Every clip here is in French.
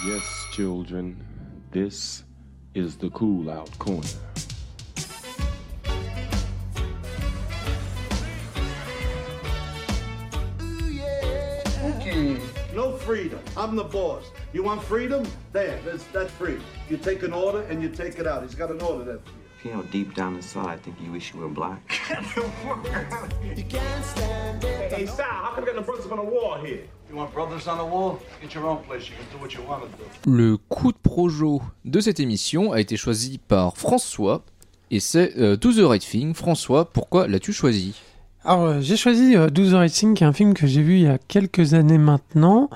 Yes, children, this is the Cool Out Corner. Okay. No freedom. I'm the boss. You want freedom? There, that's free. You take an order and you take it out. He's got an order there for you. You know, deep down inside, I think you wish you were black. Hey, Sal, how come we got no brothers on the wall here? You want brothers on the wall? Get your own place. You can do what you want to do. Le coup de projo de cette émission a été choisi par François, et c'est Do the Right Thing. François, pourquoi l'as-tu choisi ? Alors, j'ai choisi Do the Right Thing, qui est un film que j'ai vu il y a quelques années maintenant.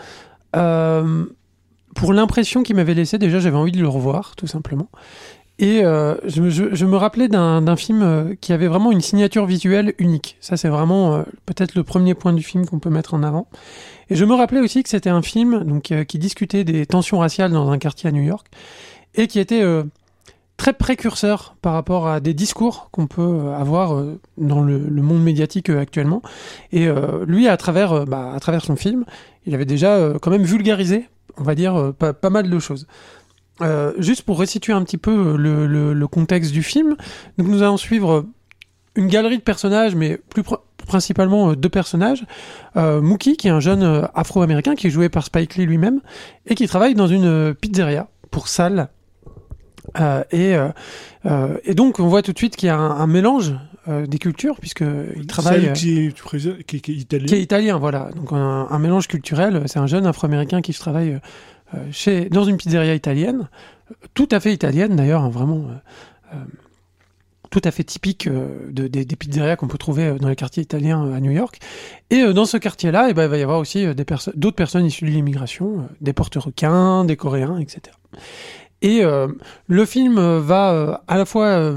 Pour l'impression qu'il m'avait laissé, déjà, j'avais envie de le revoir, tout simplement. Et je me rappelais d'un film qui avait vraiment une signature visuelle unique. Ça, c'est vraiment peut-être le premier point du film qu'on peut mettre en avant. Et je me rappelais aussi que c'était un film donc, qui discutait des tensions raciales dans un quartier à New York et qui était très précurseur par rapport à des discours qu'on peut avoir dans le monde médiatique actuellement. Et lui, à travers son film, il avait déjà quand même vulgarisé, on va dire, pas mal de choses. Juste pour resituer un petit peu le contexte du film, donc nous allons suivre une galerie de personnages, mais plus principalement deux personnages. Mookie, qui est un jeune afro-américain qui est joué par Spike Lee lui-même, et qui travaille dans une pizzeria pour Sal. Et donc on voit tout de suite qu'il y a un mélange des cultures, puisqu'il travaille... Sal qui est italien. Qui est italien, voilà. Donc un mélange culturel. C'est un jeune afro-américain qui travaille... dans une pizzeria italienne, tout à fait italienne d'ailleurs, hein, vraiment tout à fait typique des pizzerias qu'on peut trouver dans les quartiers italiens à New York. Et dans ce quartier-là, il va y avoir aussi d'autres personnes issues de l'immigration, des portoricains, des Coréens, etc. Et le film va à la fois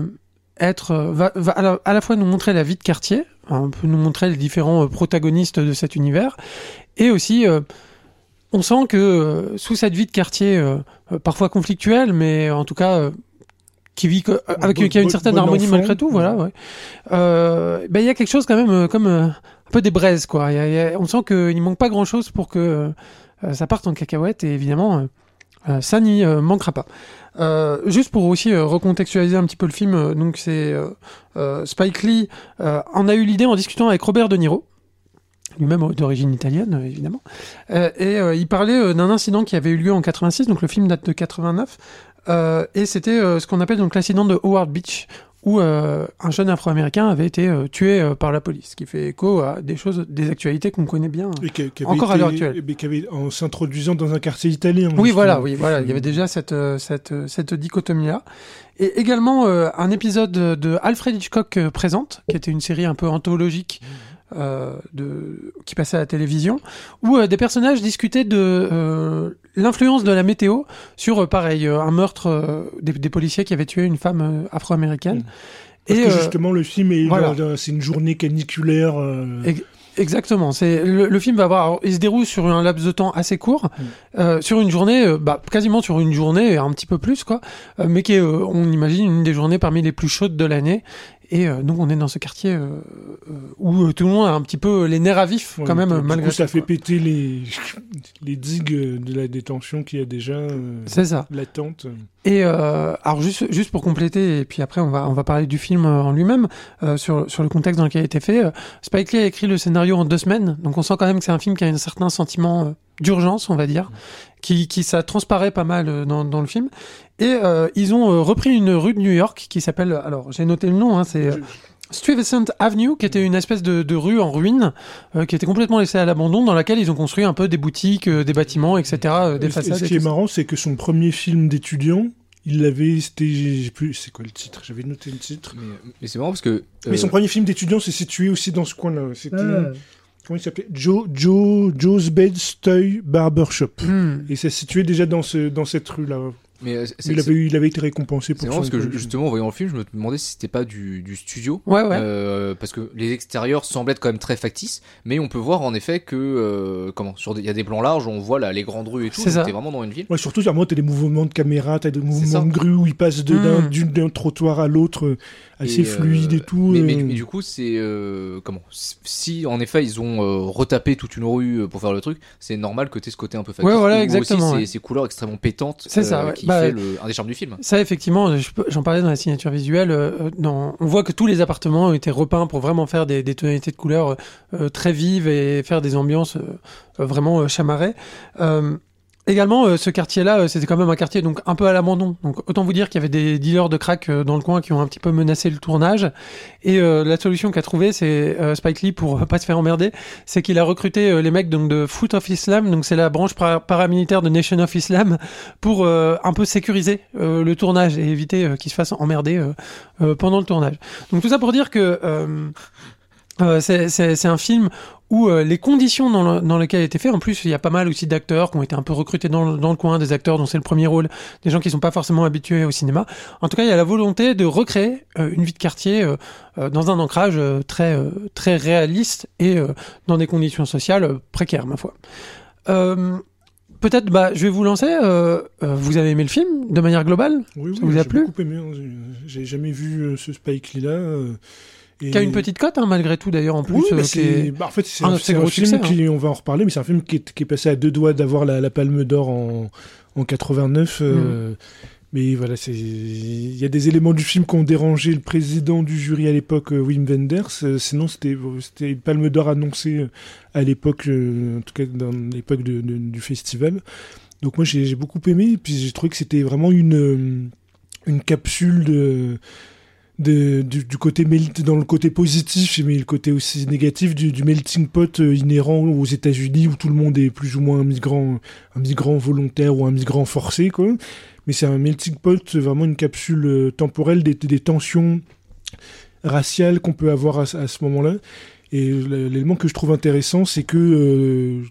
à la fois nous montrer la vie de quartier, hein, on peut nous montrer les différents protagonistes de cet univers, et aussi on sent que sous cette vie de quartier, parfois conflictuelle, mais en tout cas qui a une certaine harmonie enfant, malgré tout, voilà. Ouais. Il y a quelque chose quand même comme un peu des braises, quoi. On sent qu'il manque pas grand-chose pour que ça parte en cacahuète, et évidemment ça n'y manquera pas. Juste pour aussi recontextualiser un petit peu le film, donc c'est Spike Lee en a eu l'idée en discutant avec Robert De Niro, lui-même d'origine italienne, évidemment. Il parlait d'un incident qui avait eu lieu en 86, donc le film date de 89, et c'était ce qu'on appelle donc l'accident de Howard Beach, où un jeune afro-américain avait été tué par la police, ce qui fait écho à des actualités qu'on connaît bien encore à l'heure actuelle. En s'introduisant dans un quartier italien. Oui, voilà, il y avait déjà cette dichotomie-là. Et également un épisode de Alfred Hitchcock Présente, qui était une série un peu anthologique, qui passait à la télévision, où des personnages discutaient de l'influence de la météo sur, pareil, un meurtre des policiers qui avaient tué une femme afro-américaine. Parce que justement, le film c'est une journée caniculaire. Exactement. Le film il se déroule sur un laps de temps assez court, sur une journée, quasiment sur une journée, un petit peu plus, quoi, mais qui est, on imagine, une des journées parmi les plus chaudes de l'année. Et donc on est dans ce quartier où tout le monde a un petit peu les nerfs à vif, quand même, malgré tout. Ça fait péter les digues de la détention qui a déjà latente. Et alors juste pour compléter, et puis après on va parler du film en lui-même, sur le contexte dans lequel il a été fait. Spike Lee a écrit le scénario en 2 semaines, donc on sent quand même que c'est un film qui a un certain sentiment d'urgence, on va dire, qui ça transparaît pas mal dans le film. Et ils ont repris une rue de New York qui s'appelle, alors j'ai noté le nom, hein, c'est Stuyvesant Avenue, qui était une espèce de rue en ruine, qui était complètement laissée à l'abandon, dans laquelle ils ont construit un peu des boutiques, des bâtiments, etc., des façades. Ce qui est marrant, c'est que son premier film d'étudiant, il l'avait, c'est quoi le titre ? J'avais noté le titre. Mais c'est marrant parce que... Mais son premier film d'étudiant s'est situé aussi dans ce coin-là. C'était... Comment il s'appelait ? Joe's Bed Stuy Barbershop. Et c'est situé déjà dans cette rue-là. Mais il avait été récompensé pour c'est ça. vraiment parce que justement en voyant le film, je me demandais si c'était pas du studio. Ouais. Parce que les extérieurs semblent être quand même très factices, mais on peut voir en effet que il y a des plans larges, on voit là les grandes rues et tout. C'est ça. T'es vraiment dans une ville. Ouais, surtout, à moi, t'as des mouvements de caméra, t'as des ça. mouvements de grue où ils passent d'un trottoir à l'autre assez fluide et tout. Mais du coup, c'est si en effet ils ont retapé toute une rue pour faire le truc, c'est normal que t'aies ce côté un peu factice. Ouais, voilà, Ou exactement. aussi ces couleurs extrêmement pétantes. C'est ça, ouais. Qui fait un des charmes du film. Ça, effectivement, j'en parlais dans la signature visuelle. On voit que tous les appartements ont été repeints pour vraiment faire des tonalités de couleurs très vives et faire des ambiances vraiment chamarrées. Également, ce quartier-là, c'était quand même un quartier donc un peu à l'abandon. Donc autant vous dire qu'il y avait des dealers de crack dans le coin qui ont un petit peu menacé le tournage. Et la solution qu'a trouvé, c'est Spike Lee pour pas se faire emmerder, c'est qu'il a recruté les mecs donc de Foot of Islam, donc c'est la branche paramilitaire de Nation of Islam, pour un peu sécuriser le tournage et éviter qu'ils se fassent emmerder pendant le tournage. Donc tout ça pour dire que c'est un film où les conditions dans lesquelles il a été fait, en plus il y a pas mal aussi d'acteurs qui ont été un peu recrutés dans le coin, des acteurs dont c'est le premier rôle, des gens qui sont pas forcément habitués au cinéma. En tout cas, il y a la volonté de recréer une vie de quartier dans un ancrage très réaliste et dans des conditions sociales précaires, ma foi. Peut-être, je vais vous lancer. Vous avez aimé le film de manière globale? Oui, ça vous a plu? J'ai beaucoup aimé. J'ai jamais vu ce Spike Lee là. Qui a une petite cote, malgré tout, d'ailleurs, en plus. Oui, en fait, c'est un film succès, on va en reparler, mais c'est un film qui est passé à 2 doigts d'avoir la Palme d'Or en 89. Mais voilà, il y a des éléments du film qui ont dérangé le président du jury à l'époque, Wim Wenders. Sinon, c'était une Palme d'Or annoncée à l'époque, en tout cas dans l'époque du festival. Donc moi, j'ai beaucoup aimé, et puis j'ai trouvé que c'était vraiment une capsule du côté dans le côté positif, mais le côté aussi négatif du melting pot inhérent aux États-Unis, où tout le monde est plus ou moins un migrant volontaire ou un migrant forcé, quoi. Mais c'est un melting pot, vraiment une capsule temporelle des tensions raciales qu'on peut avoir à ce moment-là. Et l'élément que je trouve intéressant, c'est que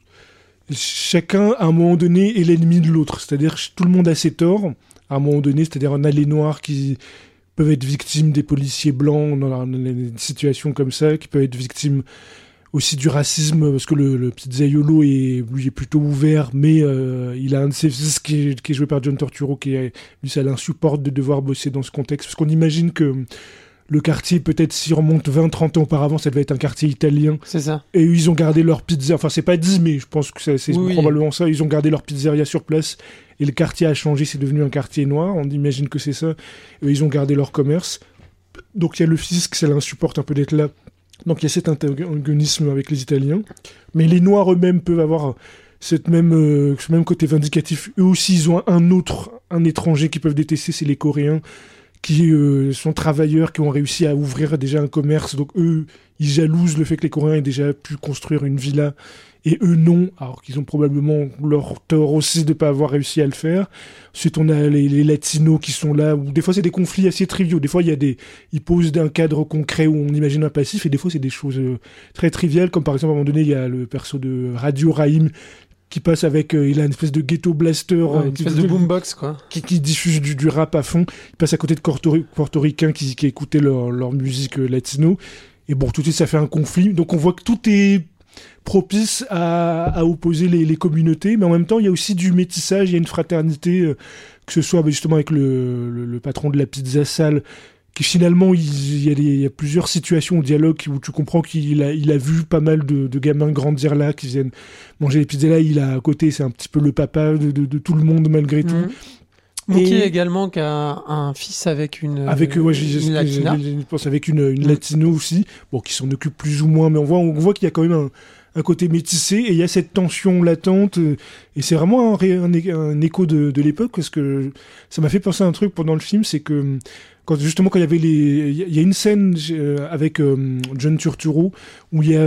chacun, à un moment donné, est l'ennemi de l'autre. C'est-à-dire que tout le monde a ses torts, à un moment donné, c'est-à-dire on a les Noirs qui peuvent être victimes des policiers blancs dans des situations comme ça, qui peuvent être victimes aussi du racisme, parce que le petit Zaiolo lui est plutôt ouvert, mais il a un de ses fils qui est joué par John Turturro, lui ça l'insupporte de devoir bosser dans ce contexte, parce qu'on imagine que le quartier, peut-être s'il remonte 20-30 ans auparavant, ça devait être un quartier italien. C'est ça. Et ils ont gardé leur pizzeria, enfin c'est pas dit, mais je pense que c'est probablement ça, ils ont gardé leur pizzeria sur place, et le quartier a changé, c'est devenu un quartier noir, on imagine que c'est ça, et ils ont gardé leur commerce. Donc il y a le fisc, ça l'insupporte un peu d'être là. Donc il y a cet antagonisme avec les Italiens. Mais les Noirs eux-mêmes peuvent avoir ce même côté vindicatif. Eux aussi, ils ont un étranger qu'ils peuvent détester, c'est les Coréens, qui sont travailleurs, qui ont réussi à ouvrir déjà un commerce. Donc eux, ils jalousent le fait que les Coréens aient déjà pu construire une villa, et eux non, alors qu'ils ont probablement leur tort aussi de ne pas avoir réussi à le faire. Ensuite, on a les Latinos qui sont là, où des fois c'est des conflits assez triviaux, des fois ils posent un cadre concret où on imagine un passif, et des fois c'est des choses très triviales, comme par exemple à un moment donné, il y a le perso de Radio Raïm, qui passe avec, il a une espèce de ghetto blaster, une espèce de boombox, quoi, qui diffuse du rap à fond. Il passe à côté de portoricains qui écoutaient leur musique latino, et bon, tout de suite ça fait un conflit, donc on voit que tout est propice à opposer les communautés, mais en même temps il y a aussi du métissage, il y a une fraternité, que ce soit justement avec le patron de la pizza sale, qui finalement il y a plusieurs situations au dialogue où tu comprends qu'il a vu pas mal de gamins grandir là, qui viennent manger les pizzas là, il a à côté, c'est un petit peu le papa de tout le monde malgré tout. Mookie également, qui a un fils avec une latina. Je pense avec une latino aussi, bon, qui s'en occupe plus ou moins, mais on voit qu'il y a quand même un côté métissé, et il y a cette tension latente, et c'est vraiment un écho de l'époque, parce que ça m'a fait penser à un truc pendant le film, c'est que quand il y avait il y a une scène avec John Turturro où il y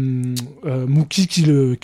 a Mookie qui le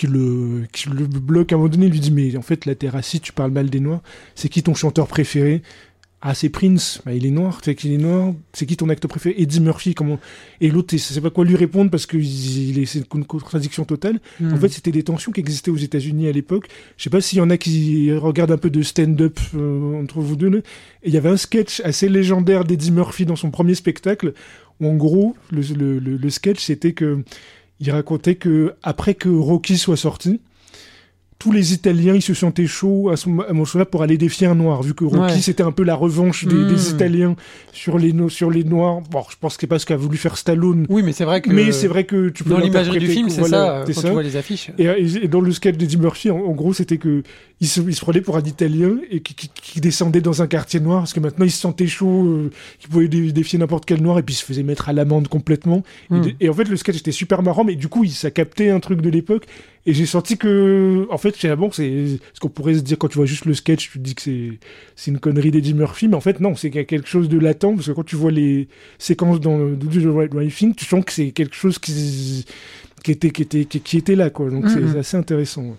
bloque à un moment donné, il lui dit mais en fait là t'es raciste, tu parles mal des Noirs, c'est qui ton chanteur préféré? Ah, c'est Prince, bah, il est noir, c'est qu'il est noir, c'est qui ton acteur préféré? Eddie Murphy, comment? Et l'autre, il sait pas quoi lui répondre parce que c'est une contradiction totale. En fait, c'était des tensions qui existaient aux États-Unis à l'époque. Je sais pas s'il y en a qui regardent un peu de stand-up entre vous deux, là. Et il y avait un sketch assez légendaire d'Eddie Murphy dans son premier spectacle, où en gros, le sketch, c'était que il racontait que après que Rocky soit sorti, tous les Italiens, ils se sentaient chauds à ce moment-là pour aller défier un noir, vu que Rocky, c'était un peu la revanche des Italiens sur les Noirs. Bon, je pense que c'est pas ce qu'a voulu faire Stallone. Oui, mais c'est vrai que tu peux dans l'imagerie du film, c'est voilà, ça, quand tu vois les affiches. Et dans le sketch d'Eddie Murphy, en gros, c'était que il se prenait pour un Italien et qui descendait dans un quartier noir, parce que maintenant, il se sentait chaud, qu'il pouvait défier n'importe quel noir, et puis il se faisait mettre à l'amende complètement. Et en fait, le sketch était super marrant, mais du coup, ça captait un truc de l'époque. Et j'ai senti que, en fait, chez bon, c'est ce qu'on pourrait se dire quand tu vois juste le sketch, tu te dis que c'est une connerie d'Eddie Murphy, mais en fait, non, c'est quelque chose de latent, parce que quand tu vois les séquences dans Do the Right Thing, tu sens que c'est quelque chose qui était là, quoi. Donc c'est assez intéressant.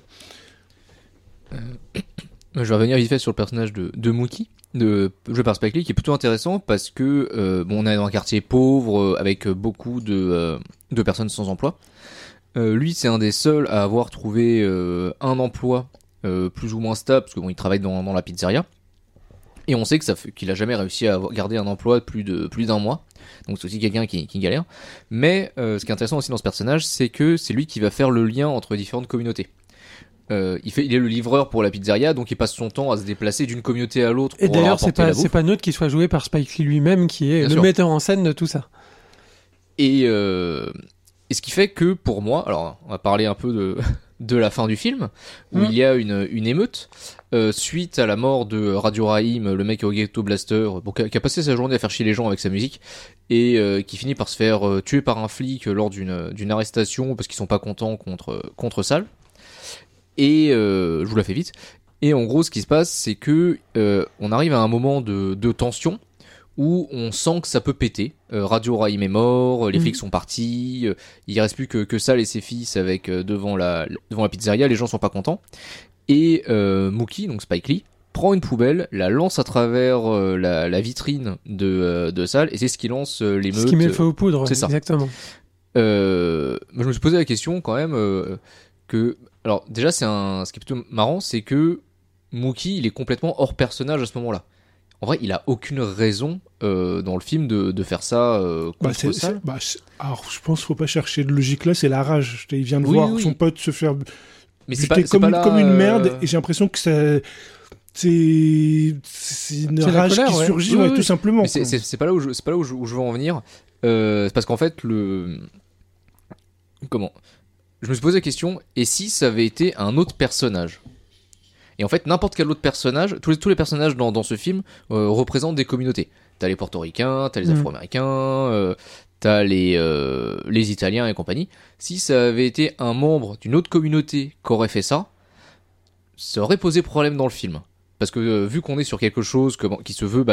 Je vais revenir vite fait sur le personnage de Mookie, joué par Spike Lee, qui est plutôt intéressant parce que on est dans un quartier pauvre avec beaucoup de personnes sans emploi. Lui, c'est un des seuls à avoir trouvé un emploi plus ou moins stable, parce que il travaille dans la pizzeria. Et on sait qu'il a jamais réussi à garder un emploi plus d'un mois. Donc c'est aussi quelqu'un qui galère. Mais ce qui est intéressant aussi dans ce personnage, c'est que c'est lui qui va faire le lien entre différentes communautés. Il est le livreur pour la pizzeria, donc il passe son temps à se déplacer d'une communauté à l'autre. Et d'ailleurs, c'est pas neutre qu'il soit joué par Spike Lee lui-même, qui est le metteur en scène de tout ça. Et ce qui fait que pour moi, alors on va parler un peu de la fin du film, où il y a une émeute suite à la mort de Radio Raïm, le mec au Ghetto Blaster, qui a passé sa journée à faire chier les gens avec sa musique, et qui finit par se faire tuer par un flic lors d'une arrestation parce qu'ils sont pas contents contre Sal. Et je vous la fais vite. Et en gros, ce qui se passe, c'est que on arrive à un moment de tension où on sent que ça peut péter. Radio Raïm est mort, les flics sont partis, il reste plus que Sal et ses fils devant la pizzeria, les gens sont pas contents. Et Mookie, donc Spike Lee, prend une poubelle, la lance à travers la vitrine de Sal, et c'est ce qui lance l'émeute. Ce qui met le feu aux poudres, c'est ça. Exactement. Je me suis posé la question quand même que... Alors déjà, ce qui est plutôt marrant, c'est que Mookie, il est complètement hors personnage à ce moment-là. En vrai, il a aucune raison dans le film de faire ça contre Sal. Alors, je pense qu'il faut pas chercher de logique là, c'est la rage. Il vient de voir son pote se faire buter comme une merde, et j'ai l'impression que c'est une rage colère, qui surgit, oui. tout simplement. Mais c'est pas là où je veux en venir. C'est parce qu'en fait, je me suis posé la question, et si ça avait été un autre personnage ? Et en fait, n'importe quel autre personnage, tous les personnages dans ce film représentent des communautés. T'as les portoricains, t'as les afro-américains, t'as les italiens et compagnie. Si ça avait été un membre d'une autre communauté qui aurait fait ça aurait posé problème dans le film. Parce que vu qu'on est sur quelque chose qui se veut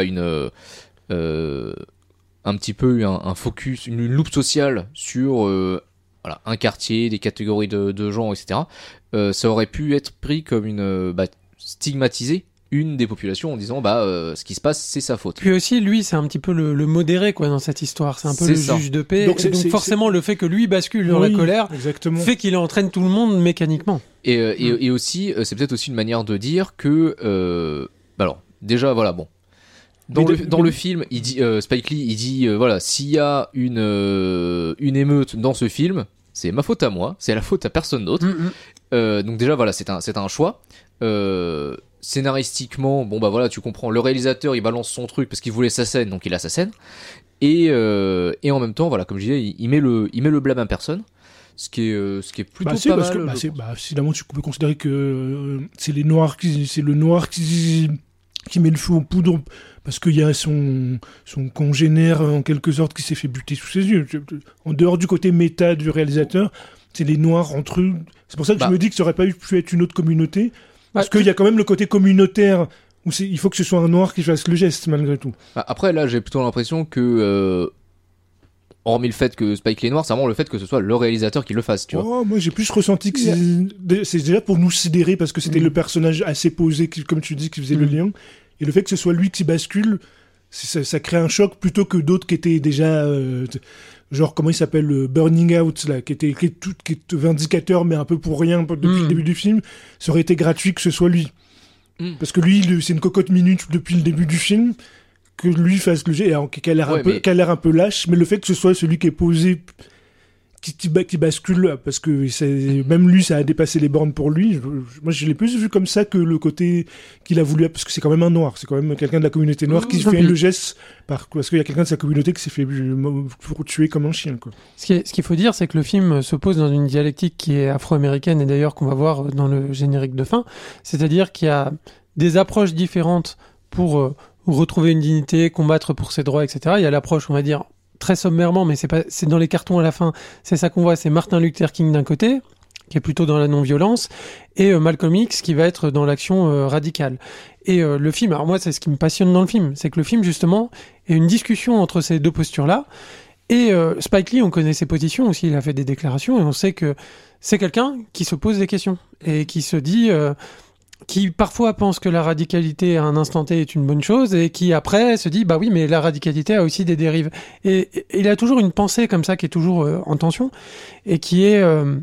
un petit peu un focus, une loupe sociale sur un quartier, des catégories de gens, etc., ça aurait pu être pris comme stigmatiser une des populations en disant ce qui se passe, c'est sa faute. Puis aussi, lui, c'est un petit peu le modéré dans cette histoire. C'est un peu le juge de paix. Donc forcément, le fait que lui bascule dans la colère fait qu'il entraîne tout le monde mécaniquement. Et aussi, c'est peut-être aussi une manière de dire que... alors, déjà, voilà, bon. Dans le film, il dit, Spike Lee, il dit, s'il y a une émeute dans ce film, c'est ma faute à moi, c'est la faute à personne d'autre. Donc déjà, voilà, c'est un choix. Scénaristiquement, tu comprends, le réalisateur, il balance son truc parce qu'il voulait sa scène, donc il a sa scène. Et en même temps, voilà, comme je disais, il met le blâme à personne. Ce qui est plutôt pas mal. Finalement, tu peux considérer que c'est le noir qui met le feu aux poudres parce qu'il y a son congénère en quelque sorte qui s'est fait buter sous ses yeux. En dehors du côté méta du réalisateur, c'est les noirs entre eux. C'est pour ça que je me dis que ça aurait pas pu être une autre communauté, parce qu'il y a quand même le côté communautaire où il faut que ce soit un noir qui fasse le geste malgré tout. Après là, j'ai plutôt l'impression que hormis le fait que Spike Lee est noir, c'est vraiment le fait que ce soit le réalisateur qui le fasse, tu vois. Moi j'ai plus ressenti que c'est déjà pour nous sidérer parce que c'était le personnage assez posé, comme tu dis, qui faisait le lien. Et le fait que ce soit lui qui bascule, ça crée un choc plutôt que d'autres qui étaient déjà genre comment il s'appelle, Burning Out là, qui est vindicateur mais un peu pour rien depuis le début du film. Ça aurait été gratuit que ce soit lui, parce que lui c'est une cocotte minute depuis le début du film, que lui fasse le jet, qui a l'air un peu lâche, mais le fait que ce soit celui qui est posé, qui bascule, parce que même lui, ça a dépassé les bornes pour lui. Moi, je l'ai plus vu comme ça que le côté qu'il a voulu, parce que c'est quand même un noir, c'est quand même quelqu'un de la communauté noire qui fait le geste, parce qu'il y a quelqu'un de sa communauté qui s'est fait tuer comme un chien, quoi. Ce qu'il faut dire, c'est que le film se pose dans une dialectique qui est afro-américaine, et d'ailleurs qu'on va voir dans le générique de fin, c'est-à-dire qu'il y a des approches différentes pour retrouver une dignité, combattre pour ses droits, etc. Il y a l'approche, on va dire, très sommairement, mais c'est dans les cartons à la fin, c'est ça qu'on voit, c'est Martin Luther King d'un côté, qui est plutôt dans la non-violence, et Malcolm X qui va être dans l'action radicale. Et le film, alors moi c'est ce qui me passionne dans le film, c'est que le film justement est une discussion entre ces deux postures-là, et Spike Lee, on connaît ses positions aussi, il a fait des déclarations, et on sait que c'est quelqu'un qui se pose des questions, et qui se dit... qui parfois pense que la radicalité à un instant T est une bonne chose et qui après se dit bah oui mais la radicalité a aussi des dérives, et il a toujours une pensée comme ça qui est toujours en tension et qui est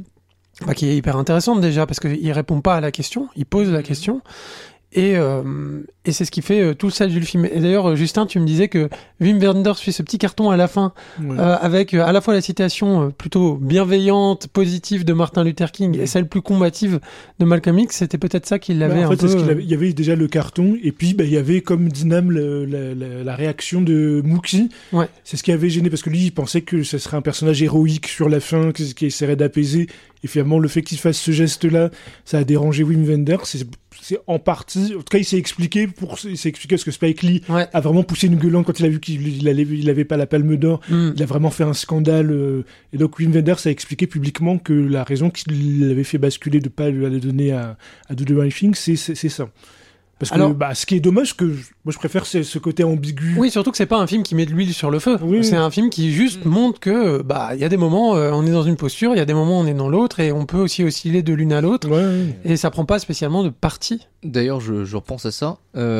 hyper intéressante déjà parce qu'il répond pas à la question, il pose la question et c'est ce qui fait tout le sel du film. Et d'ailleurs Justin, tu me disais que Wim Wenders fait ce petit carton à la fin avec à la fois la citation plutôt bienveillante, positive de Martin Luther King et celle plus combative de Malcolm X. C'était peut-être ça qu'il avait un peu... Il y avait déjà le carton et puis il y avait comme Dinam la réaction de Mookie. Ouais. C'est ce qui avait gêné parce que lui il pensait que ce serait un personnage héroïque sur la fin qui essaierait d'apaiser, et finalement le fait qu'il fasse ce geste là ça a dérangé Wim Wenders. C'est en partie, en tout cas il s'est expliqué parce que Spike Lee a vraiment poussé une gueulante quand il a vu qu'il avait pas la Palme d'Or. Il a vraiment fait un scandale, et donc Wim Wenders a expliqué publiquement que la raison qu'il avait fait basculer de pas le donner à Do the Right Thing, c'est ça. Parce que ce qui est dommage, que moi je préfère ce côté ambigu. Oui, surtout que c'est pas un film qui met de l'huile sur le feu. C'est un film qui juste montre que il y a des moments on est dans une posture, il y a des moments on est dans l'autre, et on peut aussi osciller de l'une à l'autre. Et ça prend pas spécialement de parti. D'ailleurs, je repense à ça.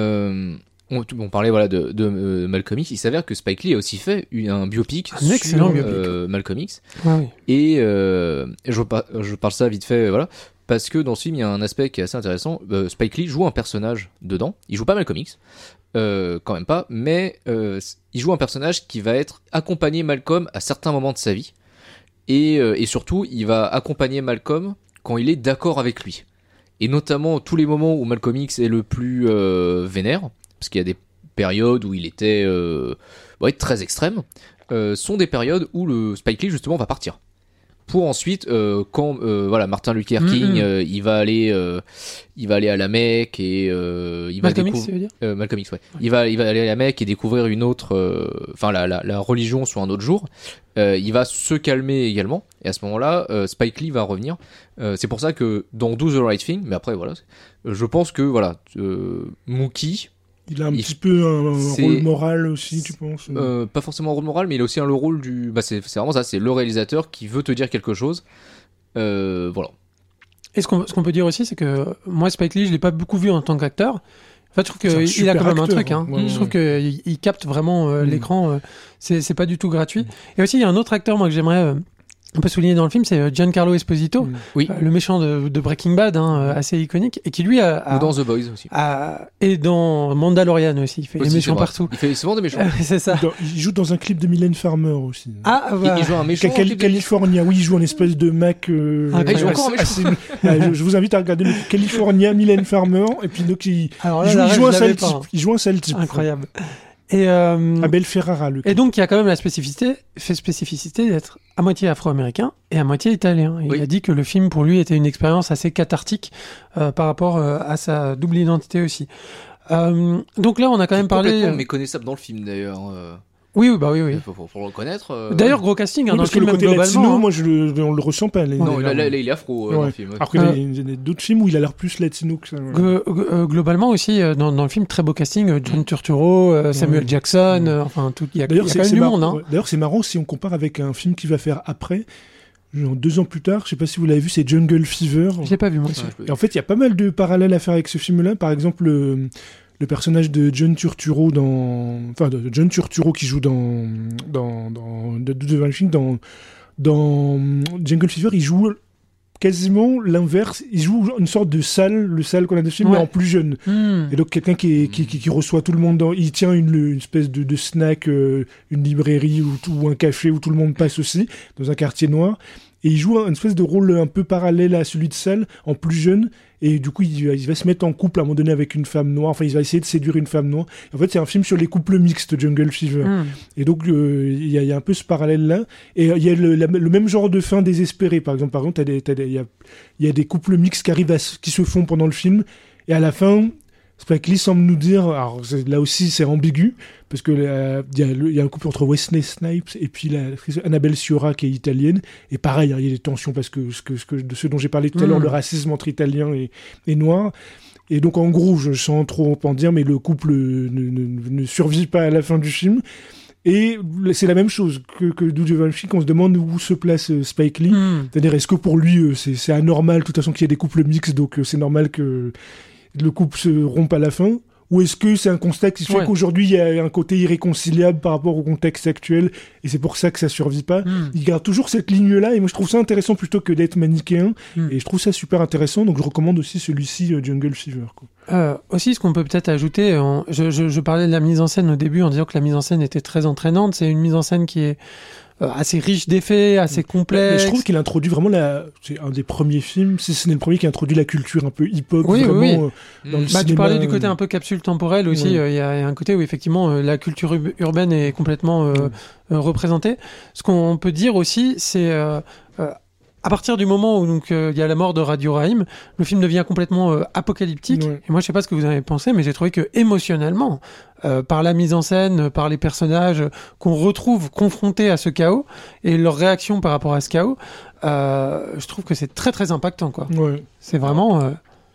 On parlait de Malcolm X. Il s'avère que Spike Lee a aussi fait un biopic excellent sur biopic. Malcolm X. Oui. Et je parle ça vite fait, voilà. Parce que dans ce film, il y a un aspect qui est assez intéressant. Spike Lee joue un personnage dedans. Il joue pas Malcolm X, quand même pas, mais il joue un personnage qui va être accompagner Malcolm à certains moments de sa vie. Et surtout, il va accompagner Malcolm quand il est d'accord avec lui. Et notamment tous les moments où Malcolm X est le plus vénère, parce qu'il y a des périodes où il était très extrême, sont des périodes où le Spike Lee justement va partir. Pour ensuite, quand Martin Luther King, il va aller à la Mecque et il va Malcolm X, tu veux dire Malcolm X, ouais. Il va aller à la Mecque et découvrir une autre, la religion sur un autre jour. Il va se calmer également, et à ce moment-là, Spike Lee va revenir. C'est pour ça que dans Do the Right Thing, mais après voilà, je pense que Mookie. Il a un petit peu un rôle moral aussi, tu penses Pas forcément un rôle moral, mais il a aussi le rôle du... c'est vraiment ça, c'est le réalisateur qui veut te dire quelque chose. Voilà. Et ce qu'on peut dire aussi, c'est que moi, Spike Lee, je l'ai pas beaucoup vu en tant qu'acteur. En fait, je trouve qu'il a quand même un truc. Je trouve qu'il capte vraiment l'écran. C'est pas du tout gratuit. Et aussi, il y a un autre acteur, moi, que j'aimerais... on peut souligner dans le film, c'est Giancarlo Esposito, le méchant de Breaking Bad, assez iconique, et qui lui ou dans The Boys aussi. Et dans Mandalorian aussi, il fait des méchants partout. Il fait souvent des méchants. C'est ça. Il joue dans un clip de Mylène Farmer aussi. Il joue un méchant. California, oui, il joue en espèce de Mac. Il joue encore un méchant. Je vous invite à regarder California, Mylène Farmer, et puis donc il joue un sale type. Incroyable. Et Abel Ferrara, et donc il y a quand même la spécificité d'être à moitié afro-américain et à moitié italien. Il a dit que le film pour lui était une expérience assez cathartique par rapport à sa double identité aussi. Donc là on a quand même parlé complètement méconnaissable dans le film d'ailleurs. Oui. Faut le reconnaître. D'ailleurs, gros casting, dans le film, le côté globalement. latino, moi, on le ressent pas. Non, là, il est afro dans le film. Alors qu'il y a d'autres films où il a l'air plus latino que ça. Globalement aussi, dans le film, très beau casting, John Turturro, Samuel Jackson, il y a quand même du monde. D'ailleurs, c'est marrant si on compare avec un film qu'il va faire après. 2 ans plus tard, je sais pas si vous l'avez vu, c'est Jungle Fever. Je l'ai pas vu, moi. Et en fait, il y a pas mal de parallèles à faire avec ce film-là. Par exemple, le personnage de John Turturro de John Turturro qui joue dans Jungle Fever, il joue quasiment l'inverse. Il joue une sorte de le sale qu'on a de film, mais en plus jeune. Et donc quelqu'un qui reçoit tout le monde il tient une espèce de snack, une librairie ou un café où tout le monde passe aussi, dans un quartier noir. Et il joue une espèce de rôle un peu parallèle à celui de Sal, en plus jeune. Et du coup, il va se mettre en couple à un moment donné avec une femme noire. Enfin, il va essayer de séduire une femme noire. En fait, c'est un film sur les couples mixtes, Jungle Fever. Et donc, il y a un peu ce parallèle-là. Et il y a le même genre de fin désespérée. Par exemple, il y a des couples mixtes qui se font pendant le film. Et à la fin, Spike Lee semble nous dire, alors là aussi c'est ambigu, parce que il y a un couple entre Wesley Snipes et puis Annabelle Sciorra qui est italienne, et pareil, il y a des tensions parce que de ce dont j'ai parlé tout à l'heure, le racisme entre Italiens et Noirs. Et donc en gros, je sens trop en dire, mais le couple ne survit pas à la fin du film. Et c'est la même chose que Dudu Vanchik, on se demande où se place Spike Lee. C'est-à-dire, est-ce que pour lui, c'est anormal, de toute façon, qu'il y ait des couples mixtes, donc c'est normal que le couple se rompe à la fin, ou est-ce que c'est un constat qui fait qu'aujourd'hui il y a un côté irréconciliable par rapport au contexte actuel et c'est pour ça que ça survit pas. Il garde toujours cette ligne-là et moi je trouve ça intéressant plutôt que d'être manichéen et je trouve ça super intéressant, donc je recommande aussi celui-ci, Jungle Fever, quoi. Aussi, ce qu'on peut peut-être ajouter, je parlais de la mise en scène au début en disant que la mise en scène était très entraînante, c'est une mise en scène qui est assez riche d'effets, assez complexe. Mais je trouve qu'il introduit vraiment c'est un des premiers films, si ce n'est le premier qui introduit la culture un peu hip-hop dans le cinéma. Tu parlais du côté un peu capsule temporelle aussi, il y a un côté où effectivement la culture urbaine est complètement représentée. Ce qu'on peut dire aussi, c'est à partir du moment où il y a la mort de Radio Raïm, le film devient complètement apocalyptique. Et moi, je sais pas ce que vous en avez pensé, mais j'ai trouvé que émotionnellement, par la mise en scène, par les personnages qu'on retrouve confrontés à ce chaos et leur réaction par rapport à ce chaos, je trouve que c'est très très impactant, quoi. C'est vraiment.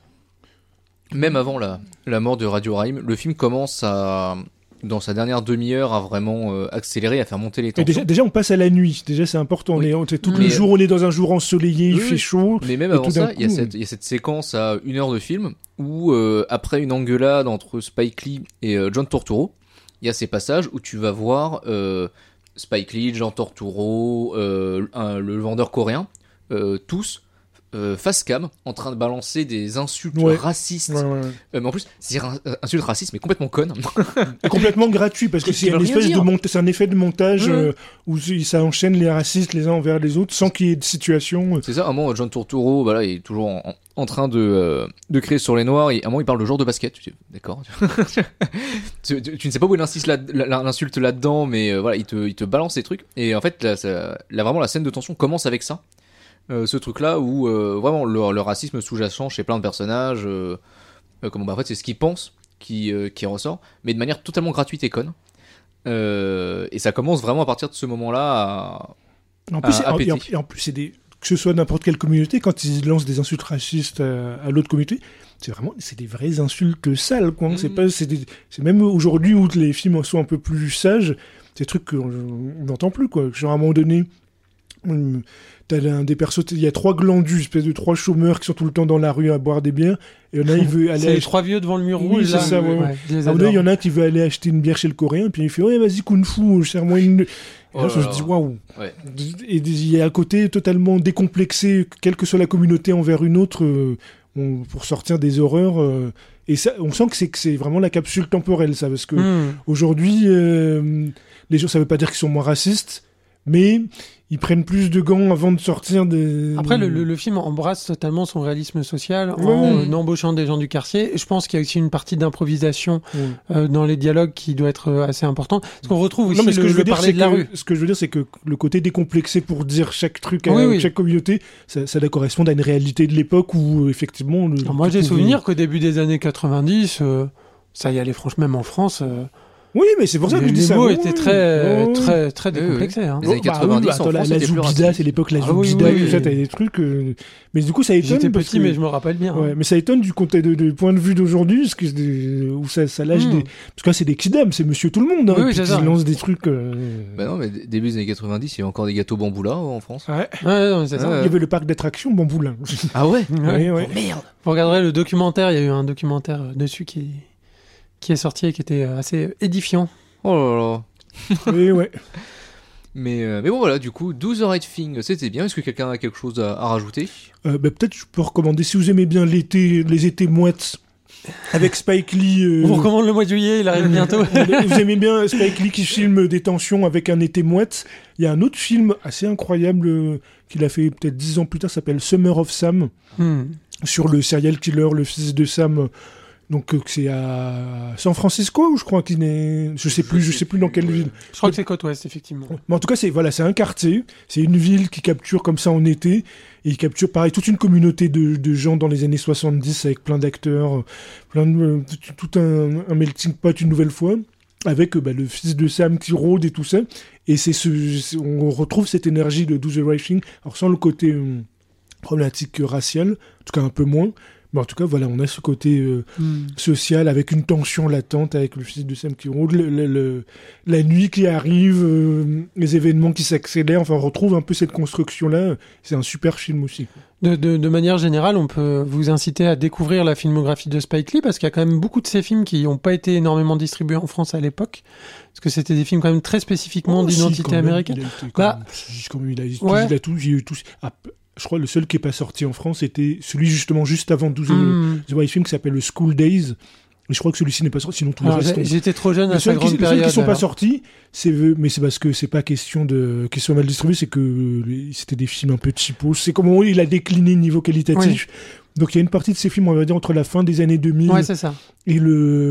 Même avant la mort de Radio Raïm, le film commence dans sa dernière demi-heure, à vraiment accélérer, à faire monter les tensions. Déjà, on passe à la nuit. Déjà, c'est important. Tous les jours, on est dans un jour ensoleillé, il fait chaud. Mais même avant ça, il y a cette séquence à 1 heure de film où, après une engueulade entre Spike Lee et John Turturro, il y a ces passages où tu vas voir Spike Lee, John Turturro, le vendeur coréen, tous face cam en train de balancer des insultes racistes, mais en plus c'est insultes racistes mais complètement connes et complètement gratuit parce que c'est une espèce c'est un effet de montage où ça enchaîne les racistes les uns envers les autres sans qu'il y ait de situation. C'est ça. À un moment, John Turturro il est toujours en train de crier sur les noirs et à un moment il parle de joueur de basket. Tu dis, d'accord. tu ne sais pas où il insiste l'insulte là-dedans, mais voilà, il te balance ces trucs et en fait là vraiment la scène de tension commence avec ça. Ce truc-là où vraiment le racisme sous-jacent chez plein de personnages, en fait c'est ce qu'ils pensent qui ressort, mais de manière totalement gratuite et conne. Et ça commence vraiment à partir de ce moment-là à péter. Et en plus, que ce soit n'importe quelle communauté, quand ils lancent des insultes racistes à l'autre communauté, c'est des vraies insultes sales, quoi. C'est même aujourd'hui où les films sont un peu plus sages, c'est des trucs qu'on n'entend plus, quoi. Genre à un moment donné, t'as des persos, il y a 3 glandus, espèce de 3 chômeurs qui sont tout le temps dans la rue à boire des bières, et il y en a il veut aller c'est les 3 vieux devant le mur rouge, c'est ça, il y en a qui veut aller acheter une bière chez le coréen, et puis il fait vas-y kung fu, serre-moi une. Et là, je me dis waouh. Et il y a un côté totalement décomplexé, quelle que soit la communauté envers une autre, pour sortir des horreurs. Et ça, on sent que c'est vraiment la capsule temporelle, ça, parce que aujourd'hui, les gens, ça veut pas dire qu'ils sont moins racistes, mais ils prennent plus de gants avant de sortir des... Après, le film embrasse totalement son réalisme social en embauchant des gens du quartier. Je pense qu'il y a aussi une partie d'improvisation dans les dialogues qui doit être assez importante. Parce qu'on retrouve aussi le parler de la rue. Ce que je veux dire, c'est que le côté décomplexé pour dire chaque truc à chaque communauté, ça doit correspondre à une réalité de l'époque où, effectivement... Moi, j'ai souvenir qu'au début des années 90, ça y allait franchement, même en France... Oui, mais c'est pour ça que je dis ça. Les mots étaient très, très décomplexés. Hein. Les années 90, en France, la Zoubida, c'est l'époque la Zoubida, tout ça, t'as des trucs... Mais du coup, ça étonne... J'étais petit, mais je me rappelle bien. Ouais, mais ça étonne du point de vue d'aujourd'hui, où ça lâche des... Parce que là, c'est des kidam, c'est monsieur tout le monde, hein, qui lance des trucs... Bah non, mais début des années 90, il y a encore des gâteaux Bamboula en France. Non, c'est ça. Il y avait le parc d'attractions Bamboula. Ah ouais? Ouais. Merde. Vous regarderez le documentaire, il y a eu un documentaire dessus qui qui est sorti et qui était assez édifiant. Oh là là. Et ouais. Mais bon voilà, du coup, Do the Right Thing, c'était bien. Est-ce que quelqu'un a quelque chose à rajouter? Peut-être je peux recommander, si vous aimez bien les étés moites, avec Spike Lee... On vous recommande le mois de juillet, il arrive bientôt. Vous aimez bien Spike Lee qui filme des tensions avec un été moite. Il y a un autre film assez incroyable qu'il a fait peut-être 10 ans plus tard, s'appelle Summer of Sam, sur le serial killer, le fils de Sam. Donc c'est à San Francisco, je crois qu'il est... Je sais plus dans quelle ville. Je crois que c'est côte ouest, effectivement. Mais en tout cas, c'est un quartier, c'est une ville qui capture comme ça en été, et il capture pareil toute une communauté de gens dans les années 70 avec plein d'acteurs, tout un melting pot une nouvelle fois, avec le fils de Sam qui rôde et tout ça. Et on retrouve cette énergie de Do the Right Thing, alors sans le côté problématique raciale, en tout cas un peu moins. Mais en tout cas, voilà, on a ce côté social avec une tension latente avec le fils de Sam qui rôde, la nuit qui arrive, les événements qui s'accélèrent. Enfin, on retrouve un peu cette construction-là. C'est un super film aussi. De manière générale, on peut vous inciter à découvrir la filmographie de Spike Lee parce qu'il y a quand même beaucoup de ces films qui n'ont pas été énormément distribués en France à l'époque. Parce que c'était des films quand même très spécifiquement d'identité américaine. Il a tout. Je crois que le seul qui n'est pas sorti en France était celui justement juste avant 12 The Right Thing qui s'appelle le School Days. Et je crois que celui-ci n'est pas sorti, sinon tout le reste. J'étais trop jeune à sa grande période. Les seuls qui ne sont pas sortis, mais c'est parce que c'est pas question qu'ils soient mal distribués, c'est que c'était des films un peu cheapos. C'est comment il a décliné niveau qualitatif. Oui. Donc il y a une partie de ces films, on va dire, entre la fin des années 2000 c'est ça. Et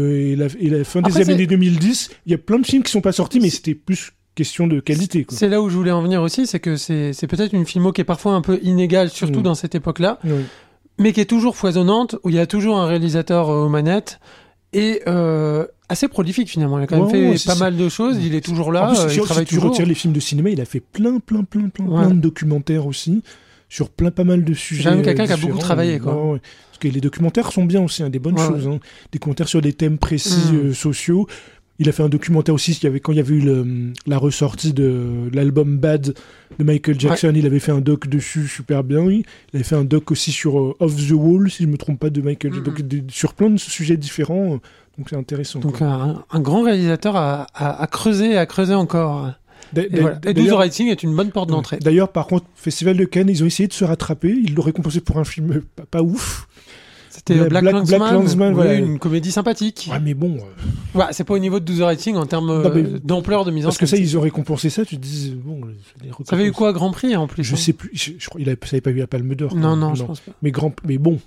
la fin des années 2010. Il y a plein de films qui ne sont pas sortis, mais c'était plus question de qualité, quoi. C'est là où je voulais en venir aussi, c'est que c'est peut-être une filmo qui est parfois un peu inégale, surtout dans cette époque-là, mais qui est toujours foisonnante, où il y a toujours un réalisateur aux manettes, et assez prolifique finalement. Il a quand même fait pas mal de choses, il est toujours là, il travaille toujours. Si tu retires les films de cinéma, il a fait plein de documentaires aussi, sur pas mal de sujets. J'ai même quelqu'un qui a beaucoup travaillé, quoi. Parce que les documentaires sont bien aussi, des bonnes choses. Des commentaires sur des thèmes précis sociaux. Il a fait un documentaire aussi quand il y avait eu la ressortie de l'album Bad de Michael Jackson. Il avait fait un doc dessus super bien. Il avait fait un doc aussi sur Off the Wall, si je ne me trompe pas, de Michael Jackson. Donc sur plein de sujets différents. Donc c'est intéressant. Donc un grand réalisateur à creuser encore. Et Do the Right Thing est une bonne porte d'entrée. D'ailleurs, par contre, Festival de Cannes, ils ont essayé de se rattraper. Ils l'ont récompensé pour un film pas ouf. C'était Black Klansman, voilà. une comédie sympathique. Ouais, mais bon. C'est pas au niveau de Do the Right Thing en termes d'ampleur de mise en scène. Parce que ça, ils ont récompensé ça, tu te dis, bon. Ça avait eu quoi, Grand Prix en plus? Je sais plus, je crois qu'il n'avait pas eu la Palme d'Or. Non, je pense pas. Mais bon.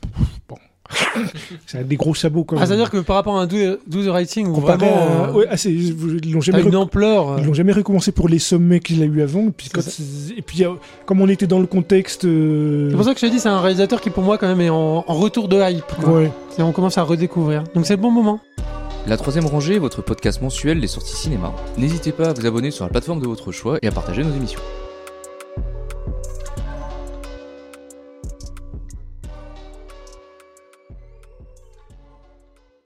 C'est des gros sabots quand même. C'est-à-dire que par rapport à un Do the Right Thing, où vraiment ils l'ont jamais une ampleur. Ils l'ont jamais récompensé pour les sommets qu'il a eu avant. Et puis, comme on était dans le contexte. C'est pour ça que je te dis, c'est un réalisateur qui pour moi quand même est en retour de hype. On commence à redécouvrir. Donc c'est le bon moment. La troisième rangée est votre podcast mensuel des sorties cinéma. N'hésitez pas à vous abonner sur la plateforme de votre choix et à partager nos émissions.